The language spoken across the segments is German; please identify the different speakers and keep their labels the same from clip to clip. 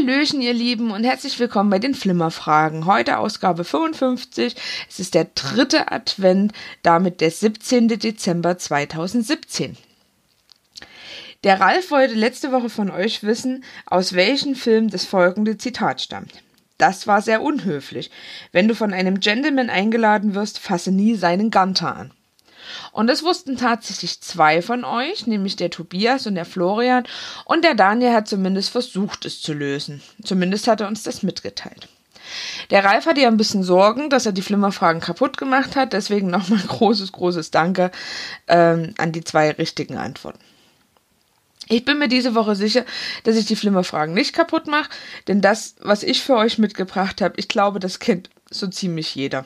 Speaker 1: Hallöchen, ihr Lieben, und herzlich willkommen bei den Flimmerfragen. Heute Ausgabe 55. Es ist der 3. Advent, damit der 17. Dezember 2017. Der Ralf wollte letzte Woche von euch wissen, aus welchem Film das folgende Zitat stammt. Das war sehr unhöflich. Wenn du von einem Gentleman eingeladen wirst, fasse nie seinen Ganter an. Und das wussten tatsächlich 2 von euch, nämlich der Tobias und der Florian, und der Daniel hat zumindest versucht, es zu lösen. Zumindest hat er uns das mitgeteilt. Der Ralf hatte ja ein bisschen Sorgen, dass er die Flimmerfragen kaputt gemacht hat, deswegen nochmal großes Danke an die 2 richtigen Antworten. Ich bin mir diese Woche sicher, dass ich die Flimmerfragen nicht kaputt mache, denn das, was ich für euch mitgebracht habe, ich glaube, das kennt so ziemlich jeder.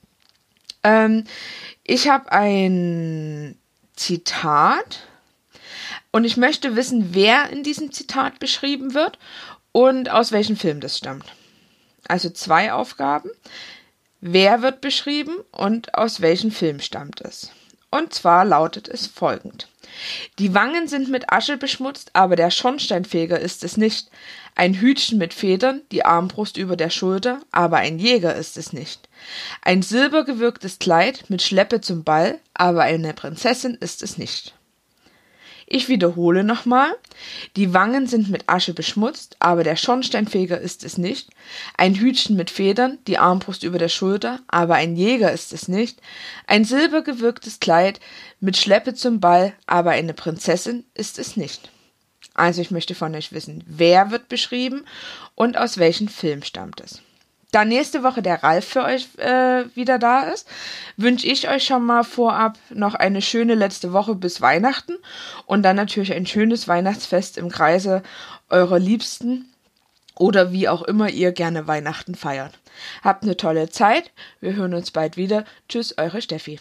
Speaker 1: Ich habe ein Zitat und ich möchte wissen, wer in diesem Zitat beschrieben wird und aus welchem Film das stammt. Also 2 Aufgaben. Wer wird beschrieben und aus welchem Film stammt es? Und zwar lautet es folgend. Die Wangen sind mit Asche beschmutzt, aber der Schornsteinfeger ist es nicht. Ein Hütchen mit Federn, die Armbrust über der Schulter, aber ein Jäger ist es nicht. Ein silbergewirktes Kleid mit Schleppe zum Ball, aber eine Prinzessin ist es nicht. Ich wiederhole nochmal. Die Wangen sind mit Asche beschmutzt, aber der Schornsteinfeger ist es nicht. Ein Hütchen mit Federn, die Armbrust über der Schulter, aber ein Jäger ist es nicht. Ein silbergewirktes Kleid mit Schleppe zum Ball, aber eine Prinzessin ist es nicht. Also ich möchte von euch wissen, wer wird beschrieben und aus welchem Film stammt es. Da nächste Woche der Ralf für euch wieder da ist, wünsche ich euch schon mal vorab noch eine schöne letzte Woche bis Weihnachten und dann natürlich ein schönes Weihnachtsfest im Kreise eurer Liebsten oder wie auch immer ihr gerne Weihnachten feiert. Habt eine tolle Zeit, wir hören uns bald wieder. Tschüss, eure Steffi.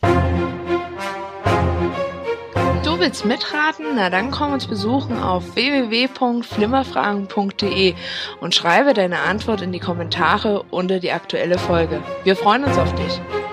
Speaker 1: Du willst mitraten? Na dann komm uns besuchen auf www.flimmerfragen.de und schreibe deine Antwort in die Kommentare unter die aktuelle Folge. Wir freuen uns auf dich.